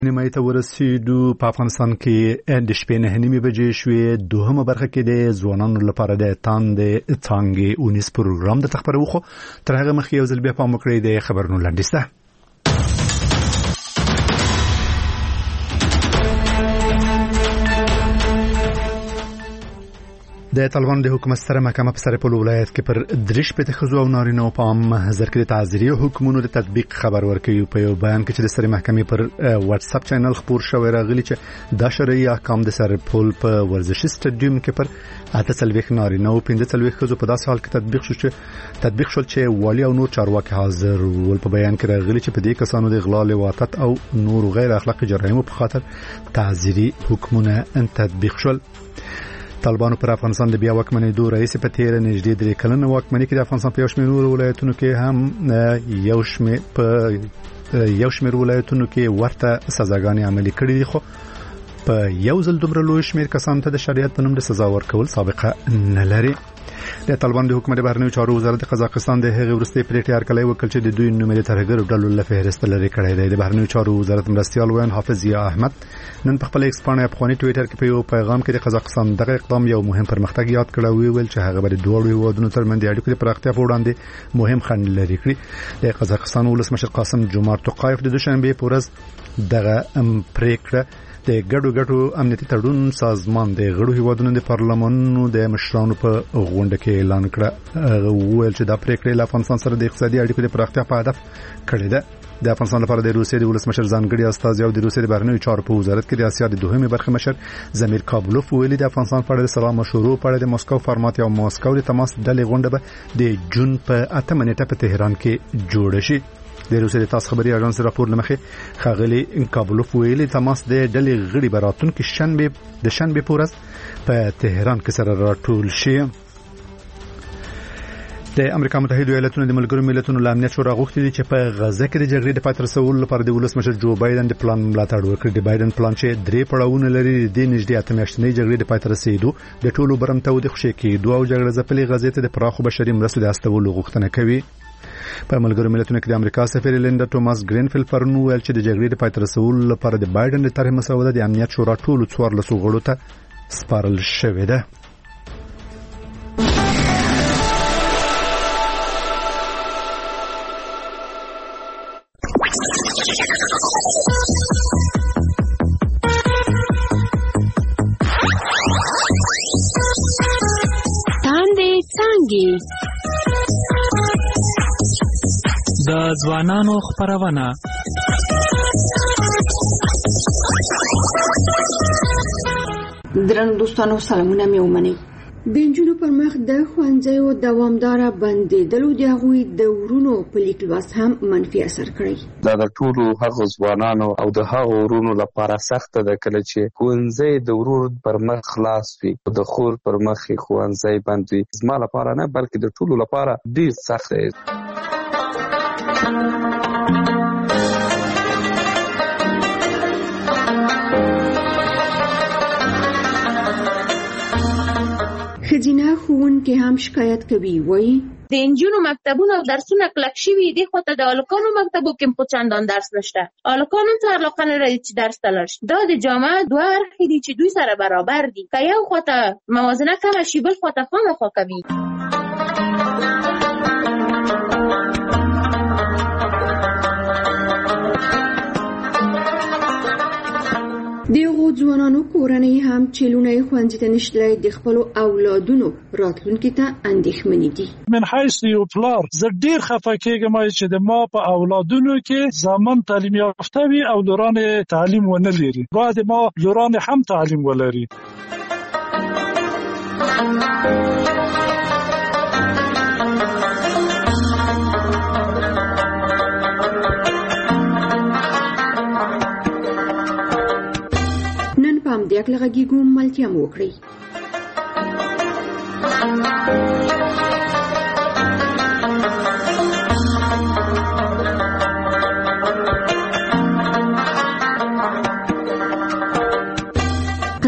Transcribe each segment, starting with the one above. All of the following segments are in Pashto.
نیمه ته ورسېدو. په افغانستان کې د شپې 9:30 بجې شوې. دوهمه برخه کې د ځوانانو لپاره د څانګې اونیس پروګرام د خبرو خو تر هغه مخکې یو ځل بیا پام وکړئ د خبرونو لاندې. د طالبان د حکومت سره محکمه په سرپل ولایت کې پر درش په تخزو او نارینه په عام حاضر کې د تعزیري حکومتونو د تطبیق خبر ورکوي. په یو بیان کې چې د سره محکمې پر واتس اپ چینل خبر شوی راغلی چې د شرعي احکام د سرپل په ورزشي سټډیوم کې پر 48 نارینه او 15 خزو په داسې حال کې تطبیق شول چې والی او نور چارواکي حاضر ول. په بیان کې راغلی چې په دې کسانو د اغلال واتت او نور غیر اخلاقی جرایمو په خاطر تعزیري حکومتونه تطبیق شول. طالبانو پر افغانستان د بیا واکمنۍ دوه رئیس په تیر نږدې 3 کلنه واکمنۍ کې د افغانستان په یوشمیر ولایتونو کې هم یوشمیر ولایتونو کې ورته سزاګانې عملي کړې دي، خو په یو ځل دومره لوی شمیر کسانو ته د شریعت په نوم د سزا ورکول سابقه نه لري. د طالبان د حکومت بهرنیو چارو وزارت قزاقستان د هغې وروستي پریکړې هرکلی وکړ چې د دوی نومې ترهګرو ډلو له فهرست لري کړی دی. د بهرنیو چارو وزارت مرستیال ویان حافظ ضیا احمد نن په خپل ایکس باندې افغاني ټویټر کې په یو پیغام کې د قزاقستان دغه اقدام یو مهم پرمختګ یاد کړ او ویل چې هغه به د دوه هیوادونو ترمنځ د اړیکو د پراختیا په وړاندې مهم خنډ لري کړی. د قزاقستان ولسمشر قاسم جمعه توقایف د دوشنبه په ورځ دغه پریکړه د ګډو امنیتي تړون سازمان د غړو هیوادونو د پارلمانونو د مشرانو په غونډه کې اعلان کړ. ویل چې دا پریکړه له افغانستان سره د اقتصادي اړیکو د پراختیا په هدف کړې ده. د افغانستان لپاره د روسیې د ولسمشر ځانګړي استازي او د روسیې د بهرنیو چارو په وزارت کې د اسیا د دوهمې برخې مشر زمیر کابلوف ویلي د افغانستان په اړه د سلام مشورو په اړه د مسکو فارمات او مسکو د تماس ډلې غونډه به د جون په 8 نیټه په تهران کې جوړ شي. د روسیې د تاس خبري اژانس راپور لمخې خاغلی کابلوف ویلي تماس د ډلې غړي براتون کې شنبه په ورځ په تهران کې سره راټول شي. د امریکا متحده ایالاتونو د ملګرو ملتونو له امنیت شورا غوښتي دي چې په غزه کې د جګړې د پای ته رسولو لپاره د ولسمشر جو بایدن د پلان ملاتړ وکړي. د بایدن پلان چې 3 پړاوونه لري د نږدې 8 میاشتنۍ جګړې د پای ته رسیدو د ټولو برمته د خوشي کېدو او جګړه ځپلې غزې ته د پراخو بشري مرستو د استولو غوښتنه کوي. په ملګرو ملتونو کې د امریکا سفیر لیندا توماس ګرینفیلد پرون ویل چې د جګړې د پای ته رسولو لپاره د بایدن د طرح مسوده د امنیت شورا ټولو 14 غړو ته سپارل شوې ده. د ځوانانو خبرونه درنو دوستانو سلامونه مې ومنئ. د نجونو پر مخ د ښوونځیو دوامداره بندېدلو د هغوی د ورونو په لیک لوست هم منفي اثر کړی. دا د ټولو هغو ځوانانو او د هغو ورونو لپاره سخت ده کله چې ښوونځی د ورور پر مخ خلاص وي، د خور پر مخ ښوونځی بند وي. زما لپاره نه بلکې د ټولو لپاره ډیر سخت دی. خزینه ښوونکي هم شکایت کوي. وایي د انجونو مکتبونو او درسونه کلک شوي دي، خو ته د الکانو مکتبو کې په چندان درس نشته. الکانو ته علاقه نه لري چې درس ته لاړ شي. دا د جامعه دوه اړخې دي چې دوی سره برابر دي. که یو خواته موازنه کمه شي بل خواته خامخا کوي. دیغو ځوانانو کورنۍ هم چې لونی ښوونځي ته نشتلی د خپلو اولادونو راتلونکي ته اندېښمنې دي. من حیث یو پلار زه ډیر خفه کېږم چې د ما په اولادونو کې زامن تعلیم یافته وي او لوران تعلیم ونه لري. باید ما لوران هم تعلیم ولري. هم د اکل غږیږو ملتیا مو وکړئ.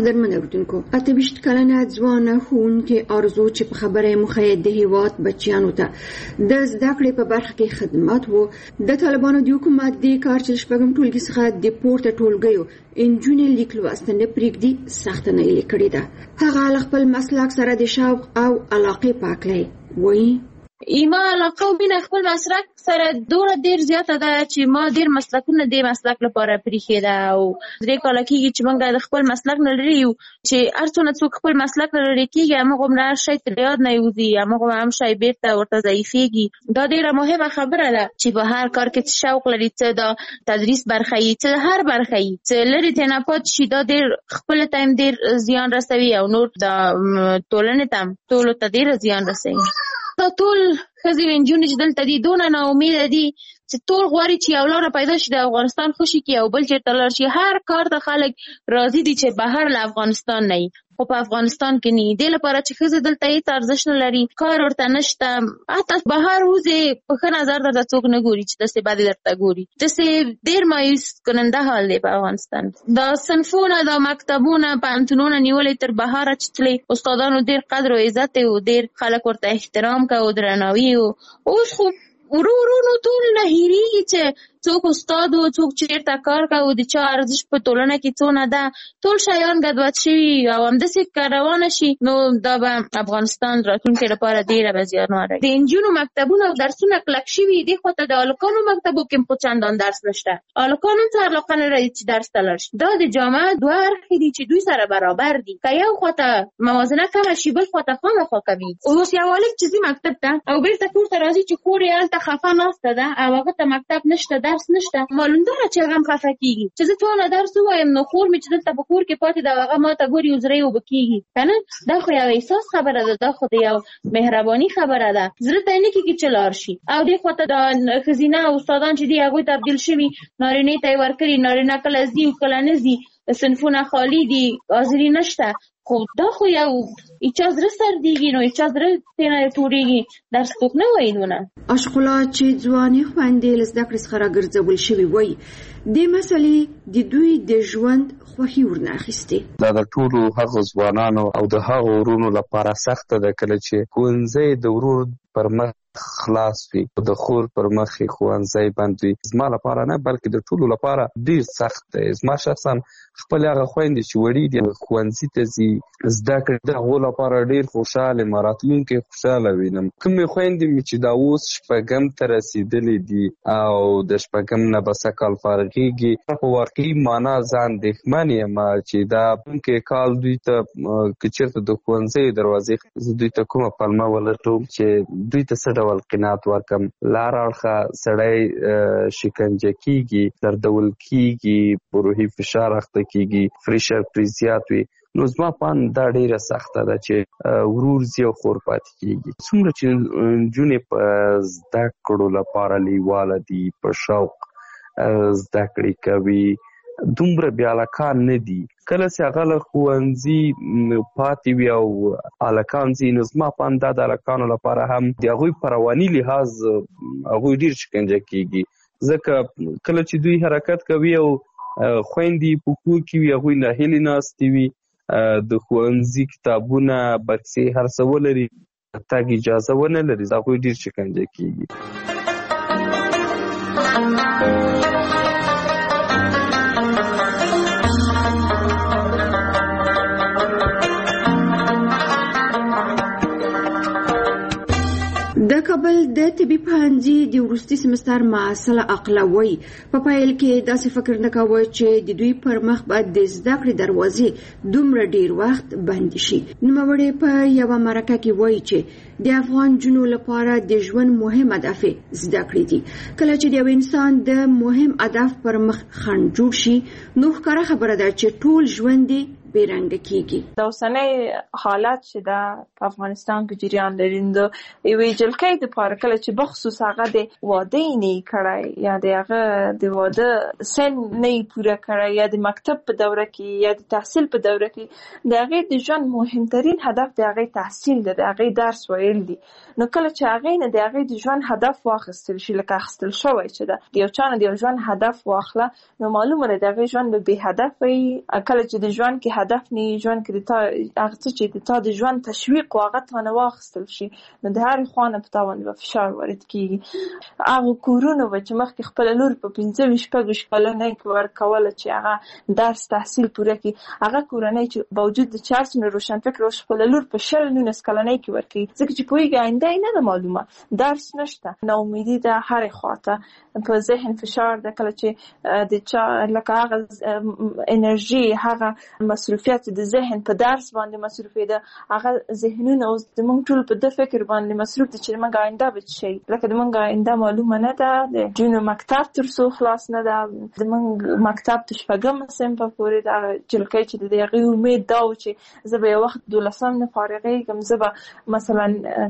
قدرمن اوردونکو 28 کلنه ځوانه ښوونکې آرزو چې په خبره مخه د هیواد بچیانو ته د زده کړې په برخه کې خدمات وو د طالبانو د حکومت د کار چې شپږم ټولګي څخه د پورته ټولګیو انجونې لیک لوست نه پرېږدي سخته نه یې کړې ده. هغه خپل مسلک سره د شوق او علاقې پاکلې وایي ایما علاقه او مینه خپل مسلک سره دوره ډیر زیاته ده چې ما ډیر مسلکونه د مسلک لپاره پریښې ده او درې کاله کېږي چې موږ د خپل مسلک نه لري یو چې هر څونه څوک خپل مسلک نه لري کېږي همغه عمره هر شی تر یاد نه یوځي همغه هم شی بیرته ورته ضعیفېږي. دا ډیره مهمه خبره ده چې په هر کار کې شوق لري څه د تدریس برخه یې څه هر برخه یې څه لري ته نه پات شي دا ډیر خپل ټایم ډیر زیان رسوي او نور د ټولنې ته ټولو ته ډیر زیان رسوي. دا ټول ښځې نجونې چې دلته دي دونه ناامیده دي چې ټول غواړي چې یو لاره پیدا شي د افغانستان خوشي کړي او بل چېرته لاړ شي. هر کار ته خلک راضي دي چې بهر له افغانستان نه وي خو په افغانستان کې نه دې لپاره چې ښځې دلته هېڅ ارزښت نه لري کار ورته نشته حتی بهر وځې په ښه نظر درته څوک نه ګوري چې داسې بدې درته ګوري. داسې ډېر مایوس کننده حال دی په افغانستان. دا صنفونه دا مکتبونه پوهنتونونه نیولې تر بهره چې تلې استادانو ډېر قدر او عزت او ډېر خلک ورته احترام کوي او درناوي اوس خو ورو ورو نو ټول نه هېرېږي چې څوک استاد و څوک چېرته کار کوي د چا ارزښت په ټولنه کې څونه ده ټول شیان ګډوډ شوي او همداسې که روانه شي نو دا به افغانستان راتلونکي لپاره ډېره به زیانمنه د نجونو مکتبونه او درسونه کلک شوي دې خواته د هلکانو مکتبو کې خو چندان درس نشته. هلکانو ته علاقه نه لري چې درس ته لاړ شي. دا د جامعه دوه اړخې دي چې دوی سره برابر دي که یو خواته موازنه کمه شي بل خواته خامخا کوي. اوس یو هلک چې ځي مکتب ته او بېرته کور ته راځي چې کور یې هلته خفه ناسته ده او هغه ته مکتب نشته درس نشته معلوم ده چې هغه هم خفه کېږي چې زه ټوله درس ووایم نو خور مې چې دلته په کور کې پاتې ده هغه ما ته ګوري وزرې اوبه کېږي که نه. دا خو یو احساس خبره ده دا خو د یو مهرباني خبره ده زړه ته یې نه کېږي چې لاړ شي. او دې خواته د ښځینه استادان چې دي هغوی تبدیل شوي نارینې ته یې ورکړي نارینه کله ځي او کله نه ځي صنفونه خالي دي حاضري نشته. خو دا خو یو هیچا زړه سردېږي نو هیچا زړه ترېنه تورېږي درس څوک نه وایي دونه. اشقلا چې ځوانې خویندې له زده کړې څخه راګرځول شوي وایي دې مسئلې د دوی د ژوند خوښي ورنه اخیستې. دا د ټولو هغو ځوانانو او د هغو ورونو لپاره سخته ده کله چې ښوونځی د ورور پر مخ خلاص وي د خور پر مخ ښوونځی بند وي. زما لپاره نه بلکې د ټولو لپاره ډېر سخت دی. زما شخصا خپل هغه خویندې چې وړي دي ښوونځي ته ځي زده کړې د هغو لپاره ډېر خوشحال یم راتلونکی خوشحاله وینم. کومې خویندې مې چې دا اوس شپږم ته رسېدلې دي او د شپږم نه به سږ فارغېږي په واقعي معنا زه اندېښمن یم چې دا راتلونکی کال دوی ته که چېرته د ښوونځیو دروازې زه دوی ته کومه پلمه ولټوم چې دوی ته څه ډول قناعت ورکړم. لار اړخه سړی شکنجه کېږي دردول کېږي په روحي فشار اخته کېږي پریشر پرې زیات وي نو زما په اند دا ډېره سخته ده چې ورور ځي او خور پاتې کېږي. څومره چې نجونې په زده کړو لپاره لیواله دي په شوق زده کړې کوي دومره بې هلکان نه دي. کله چې هغه له ښوونځي پاتې وي او هلکان ځي نو زما په اند دا د هلکانو لپاره هم د هغوی په رواني لحاظ هغوی ډېر شکنجه کېږي ځکه کله چې دوی حرکت کوي او خویندې په کور کې وي هغوی ناهیلې ناستې وي د ښوونځي کتابونه بکسې هر څه ولري تګ اجازه ونه لري هغوی ډېر شکنجه کېږي. د کابل د طبي پوهنځي د وروستي سمستر محصله عقله وایي په پیل کې داسې فکر نه کاوه چې د دوی پر مخ به د زده کړې دروازې دومره ډیر وخت بند شي. نوموړې په یوه مرکه کې وایي چې د افغان جنو لپاره د ژوند مهم هدف زده کړې دي. کله چې د یو انسان د مهم هدف پر مخ خنډ جوړ شي نو ښکاره خبره ده چې ټول ژوند بیرنګ کیږي. د اوسنۍ حالت چې د افغانستان کې جریان لري د یوې جلکې د پاره کله چې بخصوص هغه د واده نه کړای یا د هغه د واده سن نه پوره کړای یا د مکتب په دوره کې یا د تحصیل په دوره کې د هغه د ژوند مهمترین هدف د هغه تحصیل دی د هغه درس ویل دي. نو کله چې هغه نه د هغه د ژوند هدف واخیستل شي لکه اخیستل شوی چې د یو چانه د ژوند هدف واخله نو معلومه ده د هغه ژوند به هدف وي. کله چې د ژوند کې هدف نه ژوند کې د تا هغه څه چې د تا د ژوند تشویق او هغه ته نه واخیستل شي نو د هر خوانه په تا باندې فشار وارد کیږي. هغه کورونه چې مخکې خپل لور په 15-16 کلنۍ کې ورکوله چې هغه درس تحصیل پوره کړي هغه کورنۍ چې باوجود د چارسونه روشن فکر او خپل لور په 19 کلنۍ کې ورکړي ځکه چې پوهیږي آینده یې نه معلومه درس نشته ناامیدي ده هر خواته په ذهن فشار ده کله چې د چا لکه هغه انرژي هغه مصروفیت د ذهن په درس باندې مصروفي ده هغه ذهنونه اوس زموږ ټول په د فکر باندې مصروف دي چې موږ آینده به شي لکه د موږ آینده معلومه نه ده د جنو مکتب تر څو خلاص نه ده د موږ مکتب ته شپږم صنف پورې دا جلکې چې د هغه امید دا و چې زه به یو وخت 12 نه فارغېږم زه به مثلا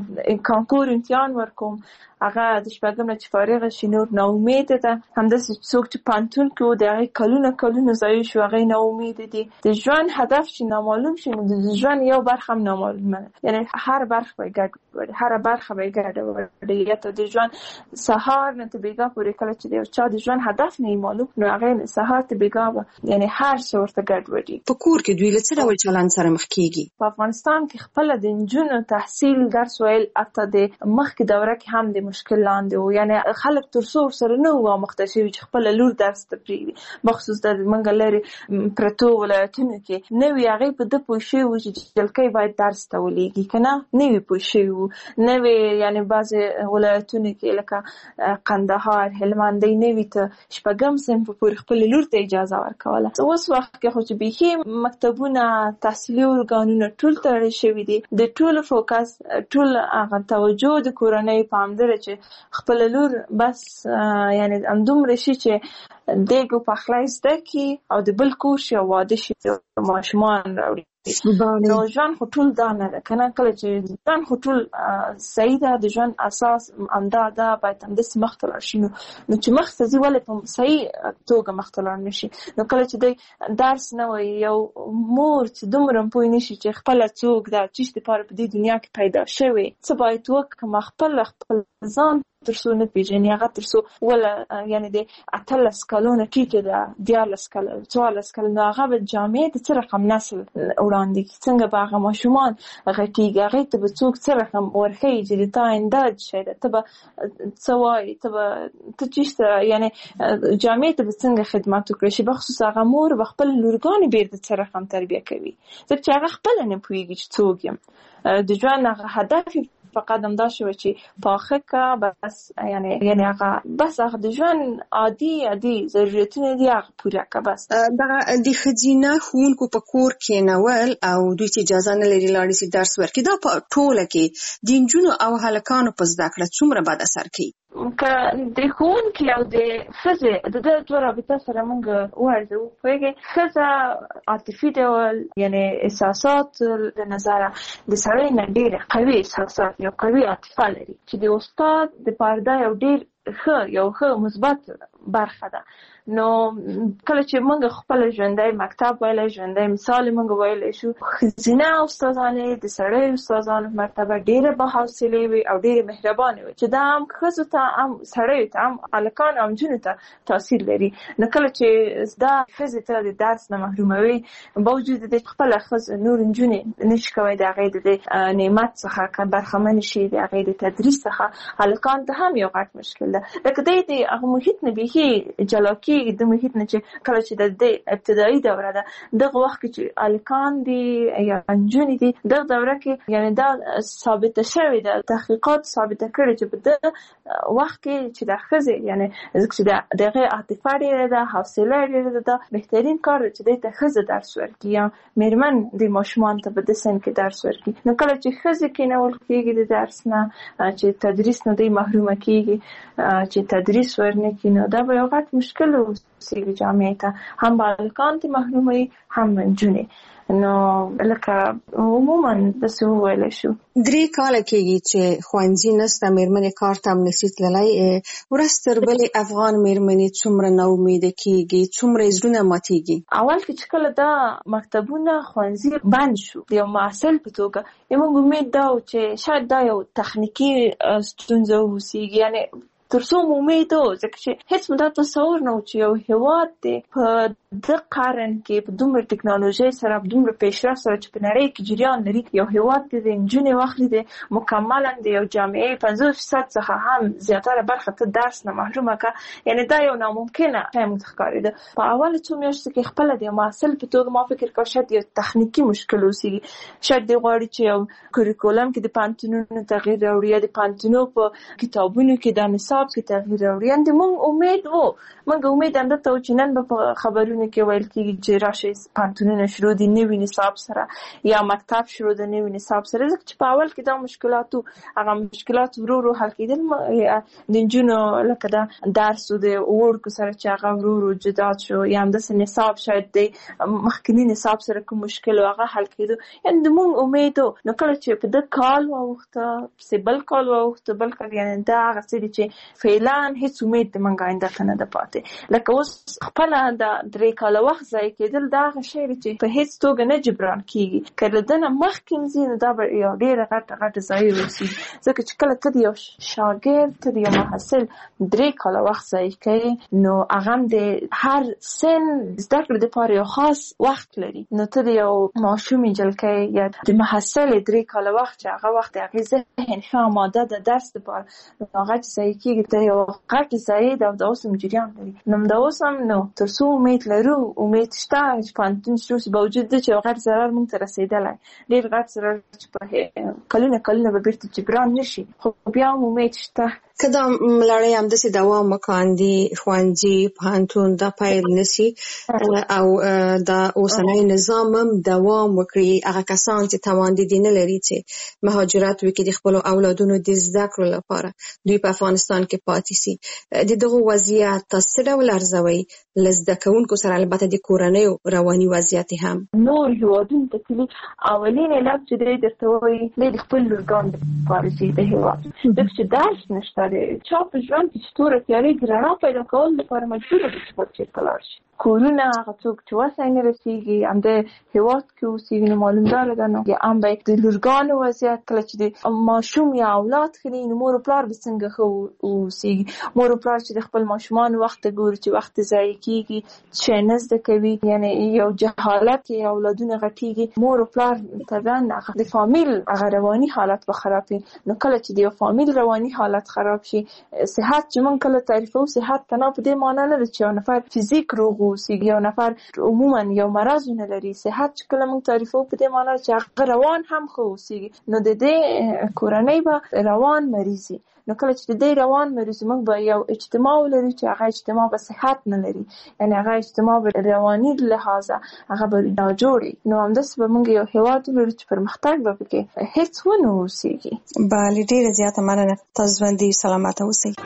کانکور امتحان ورکوم هغه د شپږم نه چې فارغ شي نور نا امید ده همداسې څوک چې پانتون کې د هغه کلونه ضایع شو هغه نا امید دي د ژوند هدف چې نامعلوم شي نو د ژوند یو برخه هم نامعلومه یعنی هر برخه به ګډ هر برخه به ګډ یا ته د ژوند سهار نه ته بیګا پورې کله چې د چا د ژوند هدف نه معلوم نو هغه سهار ته بیګا یعنی هر څه ورته ګډ وډي. په کور کې دوی له څه ډول چلند سره مخ کیږي؟ په افغانستان کې خپل د نجونو تحصیل درس ویل اته د مخکې دوره کې هم د مشکل لاندې وو یعنی خلک تر څو سره نه وو مختصي چې خپل لور درس ته پریږدي مخصوص د منګل لري پرتو ولایتونو کې نو هغه په د پوښي وو چې جلکې باید درس ته ولېږي کنه نو پوښي وو نو یعنی بعض ولایتونو کې لکه قندهار هلمند دی نو ته شپږم صنف پورې خپل لور ته اجازه ورکوله اوس وخت کې خو چې به مکتبونه تحصیلي ارګانونه ټول تړل شوي دي د ټول فوکس ټول هغه توجه د کورنۍ پامدره چې خپل لور بس یعنی اندومره شي چې دیګو پخلی زده کی او د بل کور شي او واده شي ماشومان راوړي نو ژوند خو ټول دا نه ده کنه کله چې ژوند خو ټول صحیح ده د ژوند اساس امدا ده باید همداسې مخته لاړ شي نو چې مخته ځي ولې په صحیح توګه مخته لاړ نشي نو کله چې دی درس نه وایي یو مور چې دومره پوه نشي چې خپله څوک ده چې دپاره په دې دنیا کې پیدا شوې څه باید وکړم خپل ځان تر څو نه پیژني هغه تر څو ولا یعنی د 18 کلونو ټیټه ده 14 کلونو 14 کلونو هغه به جامعې د څه رقم نسل وړاندې څنګه به هغه ماشومان غټیږي هغه ته به څوک څه رقم ورخی چې تا انداز شي ته به څه وایي ته چې یعنی جامعې ته به څنګه خدمت وکړي شي بخصوص هغه مور به خپل لورګانې بیرته څه رقم تربیه کوي ځکه چې هغه خپل نه پوهیږي چې څوک یم د ژوند هغه هدف فقط هم دا شو چې پاخه کا بس یعنی هغه بس هغه د ژوند عادي ضرورتونه دي هغه پوره کا بس دغه د خزینه ښوونکو په کور کې نول او دوی چې اجازه نه لري لاړ شي درس ورکړي دا په ټوله کې د نجونو او هلکانو په زده کړه څومره بد اثر کوي که د ښوونکي او د ښځې د دې دوه رابطه سره موږ وارزو پوهېږې ښځه عاطفي ډول یعنی احساسات د نظره د سړی نه ډېرې قوي احساسات یو قوي عاطفه لري چې د استاد د پاره یو ډېر ښه مثبت برخه ده نو کله چې موږ خپل ژوندۍ مکتب ویلی ژوندۍ مثال موږ ویلی شو ښځینه استادانې د سړیو استادانو مرتبه ډېره باحوصلې وي او ډېرې مهربانې وي چې دا هم ښځو ته هم سړیو ته هم هلکانو هم نجونو ته تاثیر لري نو کله چې دا ښځې ته د درس نه محروموي باوجود د خپله ښځه نور نجونې نشي کوی د هغې د دې نعمت څخه که برخمنې شي د هغې د تدریس څخه هلکانو ته هم یو غټ مشکل ده لکه دی د هغه محیط نه بیخي جلا کېږي د محیط نه چې کله چې د دې ابتدایي دوره ده دغه وخت کې چې هلکان دي یا نجونې دي دغه دوره کې یعنی دا ثابته شوې ده تحقیقات ثابته کړي چې په دغه وخت کې چې د ښځې یعنی ځکه چې د هغې عاطفه ډېره ده حوصله ډېره ده بهترین کار ده چې دی ته ښځه درس ورکړي یا مېرمن د ماشومان ته په دې سن کې درس ورکړي نو کله چې ښځې کېنول کېږي د درس نه چې تدریس نه دی محرومه کېږي چې تدریس ورنه کړي نو دا به یو غټ مشکل وسیږي جامعې ته هم به هلکان ته محروموي هم نجونې نو لکه عموما داسې وویلی شو 3 کاله کېږي چې ښوونځي نسته مېرمنې کار ته هم نشي تللی ورځ تر بلې افغان مېرمنې څومره ناامیده کېږي څومره یې زړونه ماتېږي اول کې چې کله دا مکتبونه ښوونځي بند شو د یو محصل په توګه موږ امید دا و چې شاید دا یو تخنیکي ستونزه اوسېږي یعنی تر څو امید و ځکه چې هیڅ مو دا تصور نه و چې یو هېواد دی په د قرن کې په دومره ټکنالوژي سره په دومره پیشرفت سره چې په نړۍ کې جریان لري یو هیواد د انجونې واخلي د مکملا د یو جامعې 50% څخه هم زیاتره برخه ته درس نه محرومه کا یعنی دا یو ناممکنه هم ښکاري ده په اول څو میاشتو کې خپل د محصل په توګه ما فکر کوم شاید یو تخنیکی مشکل اوسي شاید د غواړي چې یو کوریکولم کې د پانتونونو تغییر راوړي د پانتونو په کتابونو کې د نصاب کې تغییر راوړي اند موږ امید هم درته چې نن په خبرونو کې ویل کېږي چې راشي پانتونونه شروع دي نوي نصاب سره یا مکتب شروع د نوي نصاب سره ځکه چې په اول کې دا مشکلات هغه مشکلات ورو حل کېدل د نجونو لکه دا درس او د ورکو سره چې هغه ورو جدا شو یا هم د نصاب شاید د مخکنی نصاب سره کوم مشکل هغه حل کېدو یعنی د موږ امید نو کله چې په د کال وخت سیبل کال وخت بل کال یعنی دا هغه څه چې فعلان هیڅ امید د منګ آینده نه ده پاتې لکه اوس خپل د 3 کال وخت ځای کېدل دا هغه شی چې په هیڅ توګه نه جبران کیږي کله دنه مخکې زین دا یو ډیر غټ ځای وسی ځکه چې کله ته یو شاګرد ته یو محصل 3 کال وخت ځای کوي نو هغه د هر سن زده کړې لپاره یو خاص وخت لري نو ته یو ماشوم جلکې یا د محصل 3 کال وخت چې هغه وخت هغه ذهن ښه آماده د درس لپاره هغه ځای کېږي ته یو غټ ځای د اوسم جریان لري نو دا اوسم نو تر څو امید لرو امید شته چې پانتون شروع باوجود د چې غټ ضرر مونږ ته رسیدلای ډیر غټ ضرر چې په کلونه به بیرته جبران نشي خو بیا امید شته کدا ملړی هم د دوام وکاندي خوانجي پانتون د پایل نشي او د اوسنۍ نظام هم دوام وکړي هغه کسان چې توان دي نه لري چې مهاجرت وکړي د خپل اولادونو د زده کړو لپاره دوی په افغانستان کې پاتې سي دغه وضعیت تاسو ډول ارزوي لزده کوونکو سره البته د کورنۍ رواني وضعیت هم نور هیوادونو ته تللی اولین علت چې درته وایي د خپل لورګان لپاره چې د هیواد چې درس نشته چا په ژوند کې چې توره تیارې د رڼا پیدا کول لپاره مجبور دي چې چېرته لاړ شي کورونه هغه څوک چې وسای نه رسیږي هم د هیواد کې اوسېږي نو معلومداره ده نو هم باید د لورګانو وضعیت کله چې د ماشوم یا اولاد ښه نو مور او پلار به څنګه ښه اوسېږي مور او پلار چې د خپل ماشومان وخت ته ګوري چې وخت ضایع کېږي چې نه زده کوي یعنی یو جهالت کې اولادونه غټېږي مور او پلار طبعا د فامیل هغه رواني حالت به خراب وي نو کله چې د یو فامیل رواني حالت خراب شي صحت چې موږ کله تعریفوو صحت تنها په دې معنی نه ده چې یو نفر فزیک روغ اوسېږي یو نفر عموما یو مرض نه لري صحت چې کله موږ تعریفوو په دې معنی چې هغه روان هم ښه اوسېږي نو د دې کورنۍ به روان مریضي نو کله چې د دې روان مریض موږ به یو اجتماع ولرو چې هغه اجتماع به صحت نه لري یعنی هغه اجتماع به رواني لحاظه هغه به ناجوړي نو همداسې به موږ یو هیواد ولرو چې پرمختګ به پکې هیڅ ونه اوسېږي بله ډېره زیاته مننه تاسو ژوندي سلامته اوسئ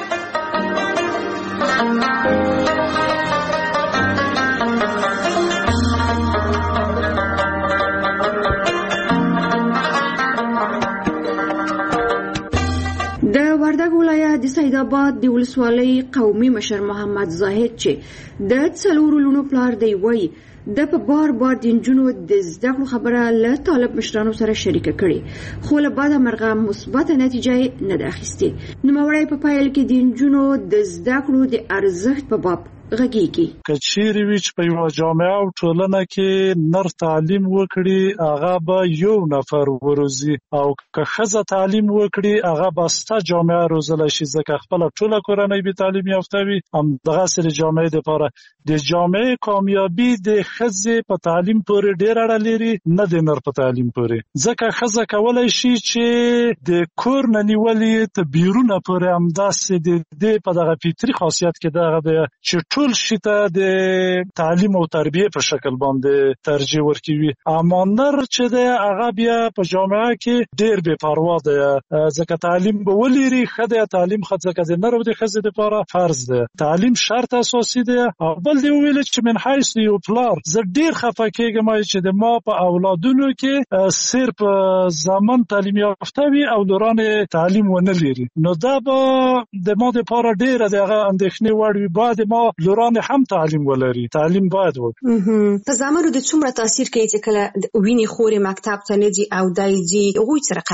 وردګ ولایت د سید آباد د ولسوالۍ قومي مشر محمد زاهد چې د څلورو لونو پلار دی وایي د په بار د نجونو د زده کړو خبره له طالب مشرانو سره شریکه کړي خو له بعده مرغه مثبت نتیجه نه ده اخیستې نوموړی په پایل کې د نجونو د زده کړو د ارزښت په باب غږیږي کچېرې وي چې په یوه جامعه او ټولنه کې نر تعلیم وکړي هغه به یو نفر وروزي او که ښځه تعلیم وکړي هغه به سته جامعه روزلی شي ځکه خپله ټوله کورنۍ بې تعلیم یافته وي همدغسې د جامعې دپاره د جامعې کامیابي د ښځې په تعلیم پورې ډېر اړه لري نه د نر په تعلیم پورې ځکه ښځه کولی شي چې د کور نه نیولې تر بیرونه پورې همداسې د دې په دغه فطري خاصیت کې دغه دی چې ټول شي ته د تعلیم او تربیه په شکل باندې ترجیح ورکوي اما نر چې دی هغه بیا په جامعه کې ډېر بې پروا دی ځکه تعلیم به ولري ښه دی تعلیم ښه ځکه د نر او د ښځې دپاره فرض دی تعلیم شرط اساسي دی او بل دی وویل چې من حیث یو پلار زه ډېر خفه کېږم چې د ما په اولادونو کې صرف زامن تعلیم یافته وي او لوران تعلیم ونه لري نو دا به د ما دپاره ډېره د هغه اندېښنې وړ وي باید ما لوران هم تعلیم ولري تعلیم باید وکړي په زامنو د څومره تاثیر کوي چې کله ویني خورې مکتب ته نه ځي او دی ځي هغوی څه رقمي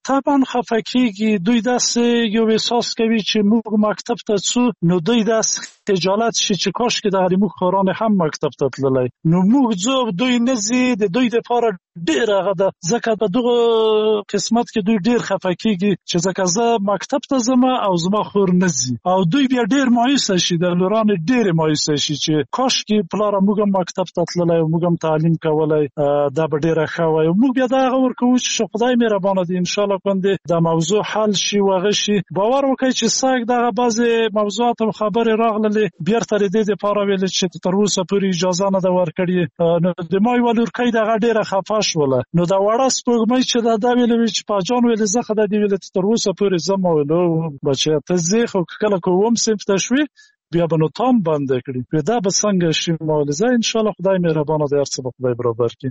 طبعا خفکیږي، دوی داسې یو احساس کوي چې موږ مکتب ته څو، نو دوی داسې خجالت شي چې کاش کې د موږ خوران هم مکتب ته تللی، نو موږ ځو دوی نزي، د دوی لپاره ډیر هغه ده، ځکه په دغه قسمت کې دوی ډیر خفکیږي چې ځکه زه مکتب ته ځم او زما خور نزي، او دوی بیا ډیر مایوسه شي، د لوران ډیر مایوسه شي چې کاش کې پلار موږ مکتب ته تللی او موږ هم تعلیم کولای، دا به ډیره ښه وای. موږ بیا دا ورکوو چې خدای مهربانه دی، ان شاء الله باندې د موضوع حل شي واغ شي. باور وکړئ چې ساګ دغه بعضې موضوعات او خبرې راغللې بیرته د دې لپاره ویل چې تر اوسه پورې اجازه نه ده ورکړې، نو د ما یوه لورکۍ دغه ډېره خفه شوله، نو د وړه سپوږمۍ چې دا ویلې چې پاجان ویلې زه خو دا دې ویلې تر اوسه پورې ځم، ویلو بچیه ته ځې، خو کله که اووم صنف ته شوې بیا به نو تام بنده کړي، دا به څنګه شي مولزه، ان شاء الله خدای مهربانه دی، هر څه به خدای برابر کړي.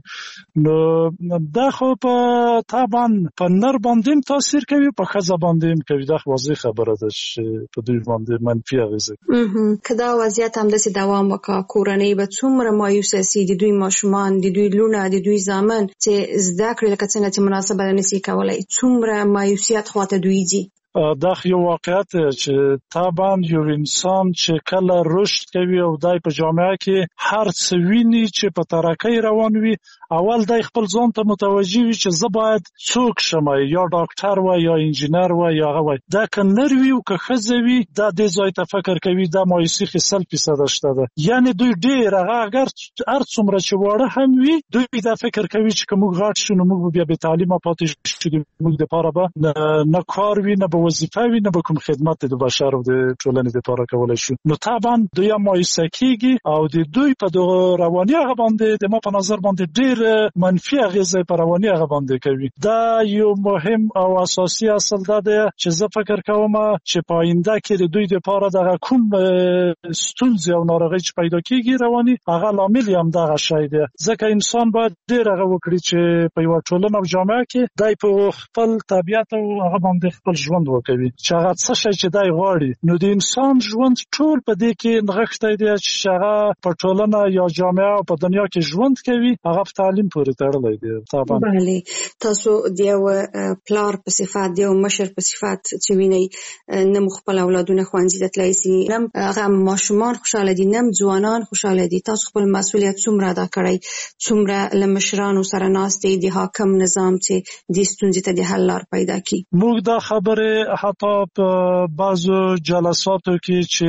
نو دا خو په طبعا په نر باندې تاثیر کوي، په ښځه باندې کوي، دا واضح خبره ده چې په دوی باندې منفي اغیزه کوي. که دا وضعیت همداسې دوام وکړي، کورنۍ به څومره مایوسه سي، د دوی ماشومان، د دوی لونه، د دوی زامن چې زده کړې لکه څنګه چې مناسبه نشي کولای، څومره مایوسیت خواته دوی ځي. دا یو واقعیت چې طبعا یو انسان چې کله رشد کوي او دای په جامعه کې هر څه ویني چې په ترقۍ روان وي، اول دای خپل ځان ته متوجه وي چې زه باید څوک شم، یا ډاکټر و یا انجینر و یا هغه وای. دا که نر وي او که ښځه وي، دا دې ځای ته فکر کوي، دا مایوسي 100% شته ده. یعنی دوی ډېر هغه اگر هر څومره چې واړه هم وي، دوی دا فکر کوي چې که موږ غټ شو نو موږ بیا بې تعلیمه پاتې شو، موږ دپاره به نه کار وي، نه به وظیفه وي، نه به کوم خدمت د بشر او د ټولنې دپاره کولی شو. نو طبعا دوی هم مایوسه کېږي او د دوی په دغه رواني هغه باندې د ما په نظر باندې ډېر منفي اغیزه په رواني هغه باندې کوي. دا یو مهم او اساسي اصل ده چې زه فکر کوم چې په آینده کې د دوی لپاره دغه کوم ستونزې او ناروغۍ چې پیدا کېږي رواني، هغه لامل هم دغه شی دی. ځکه انسان باید ډېر هغه وکړي چې په یوه ټولنه او جامعه کې دی په خپل طبیعت او هغه باندې خپل ژوند وکوي، چې هغه څه شی چې دی غواړي. نو د انسان ژوند ټول په دې کې نغښتی دی چې هغه په ټولنه یا جامعه او په دنیا کې ژوند کوي، هغه په تعلیم پورې تړلی دی. طبعا بله، تاسو د یو پلار په صفت، د یو مشر په صفت چې وینئ، نه مو خپل اولادونه ښوونځي ته تللی سي، نه هغه ماشومان خوشحاله دي، نه ځوانان خوشحاله دي. تاسو خپل مسؤلیت څومره ادا کړی، څومره له مشرانو سره ناستې د حاکم نظام چې دې ستونزې ته د حل لار پیدا کړي؟ موږ دا خبرې حتی په بعضو جلساتو کې چې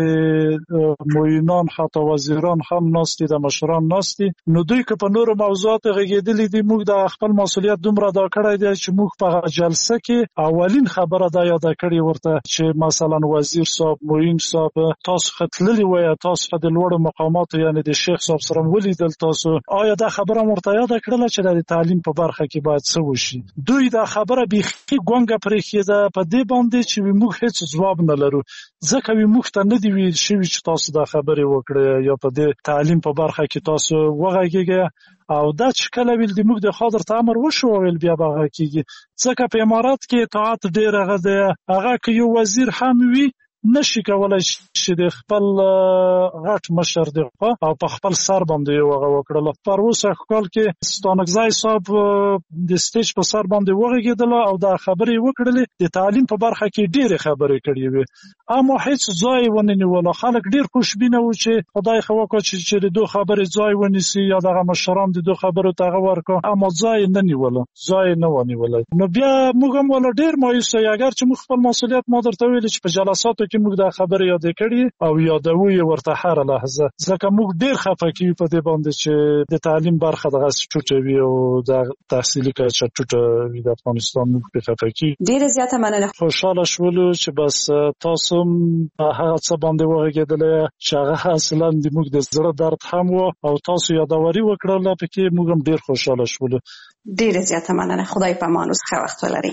معینان حتی وزیران هم ناستي، د مشران ناستي، نو دوی که په نورو موضوعاتو غږېدلي دي، موږ د خپل مسؤلیت دومره ادا کړی دی چې موږ په جلسه کې اولین خبره دا یاده کړې ورته چې مثلا وزیر صاحب، معین صاحب، تاسو خو تللي وایه، تاسو خو د لوړو مقاماتو یعنې د شیخ صاحب سره ولیدل، تاسو آیا دا خبره ورته یاده کړله چې د تعلیم په برخه کې باید څه وشي؟ دوی دا خبره بیخي ګونګه پرېښېده په دې باندې چې موږ هیڅ ځواب نه لرو، ځکه موږ ته نه دي ویل شوي چې تاسو دا خبرې وکړئ یا په دې تعلیم په برخه کې تاسو وغږېږئ. او دا چې کله ویل د موږ د خاطر ته امر وشو ویل بیا به هغه کېږي، ځکه په امارات کې اطاعت ډېر هغه دی، هغه که یو وزیر هم وي نشي کولای چې د خپل غټ مشر دی او په خپل سر باندې یو هغه وکړله. پر اوسه کال کې ستانکزی صاحب د سټیج په سر باندې وغږېدله او دا خبرې وکړلې، د تعلیم په برخه کې ډېرې خبرې کړې وې، اما هیڅ ځای ونه نیوله. خلک ډېر خوشبینه وو چې خدای خو وکړه چې د دوه خبرې ځای ونیسي یا دغه مشران د دوه خبرو ته هغه ورکړه، اما ځای نه نیوله، ځای نه ونیولی. نو بیا موږ هم ولا ډېر مایوسه یو، اگر چې موږ خپل مسؤلیت ما درته ویلې چې په جلساتو کې موږ دا خبرې یادې کړي او یادوو یې ورته هره لحظه، ځکه موږ ډېر خفه کېږو په دې باندې چې د تعلیم برخه دغسې ټوټه وي او د تحصیلي کچه ټوټه وي د افغانستان. موږ پرې خفه کېږو. ډېره زیاته مننه. خوشحاله شولو چې بس تاسو هم هغه څه باندې وغږېدلی چې هغه اصلا د موږ د زړه درد هم و او تاسو یادواري وکړله پکې، موږ هم ډېر خوشحاله شولو. ډېره زیاته مننه. خدای په امان، اوس ښه وخت ولرئ.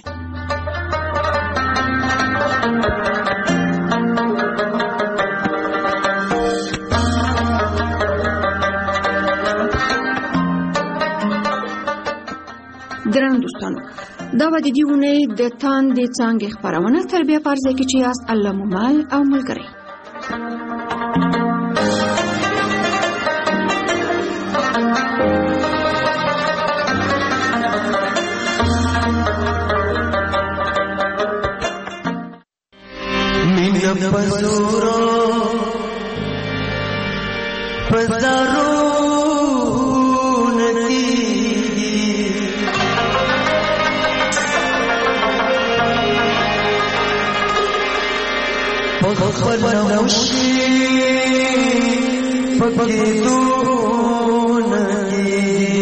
ګران دوستانو، دا به د دې اونۍ د تاندې څانګې خپرونه تر بیا په ارزه کې چې یاست الله مو مل او ملګری. पकी दून की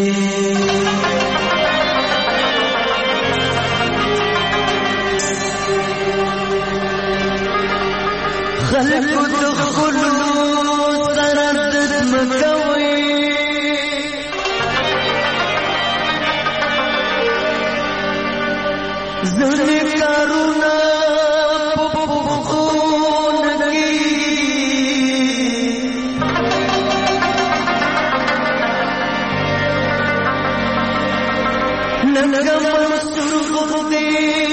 खल्क दखलू तردد मकوي زړه کارونا پخون کی ننګ منصور خو دې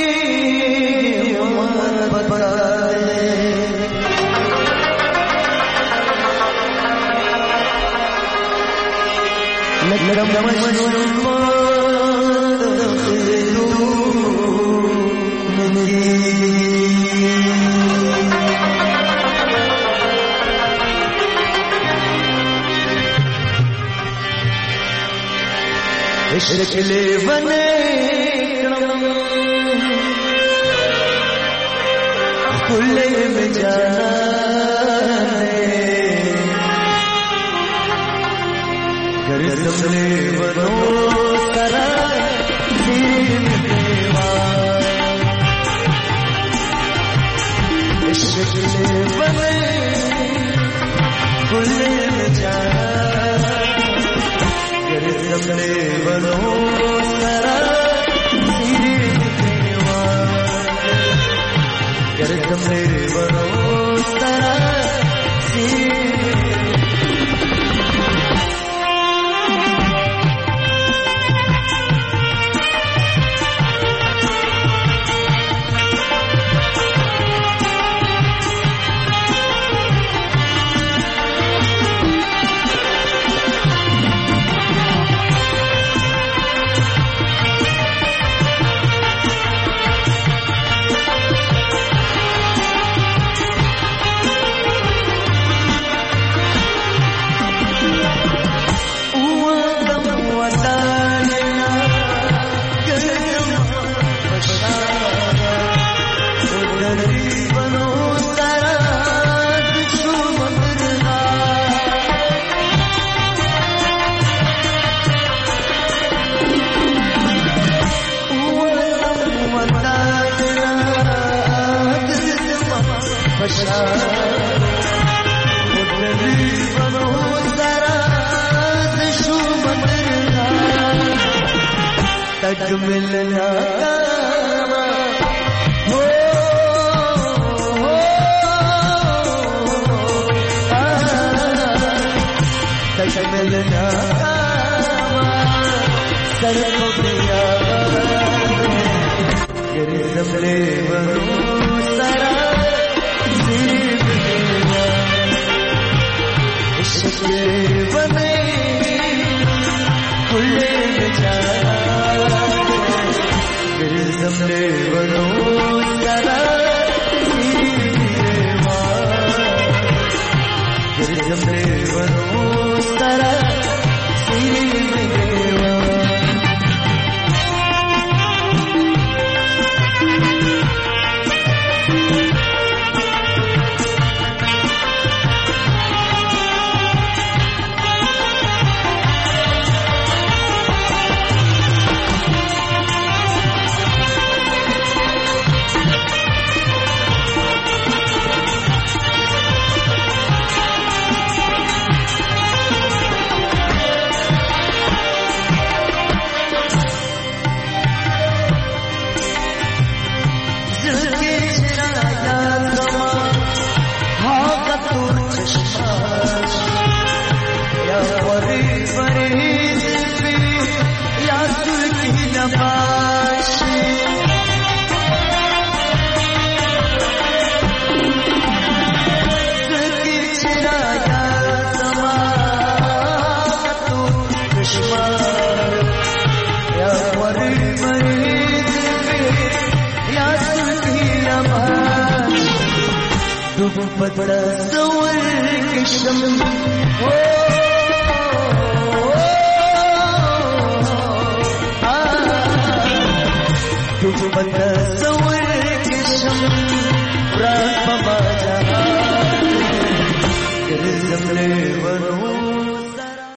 शक्ले बने खुले में जाना कर सबले बनो करा शक्ले बने खुले में जाना सबले बनो करा कर सबले बनो करा तक मिलना हो तक मिलना सर को दिया तेरे सबले बनो सारा शक्ले बने खुले में जाना सबले बनो सारा सबले बनो सारा बड़ा सवर किशम हो तुझ बड़ा सवर किशम प्राण बाबा जहां कर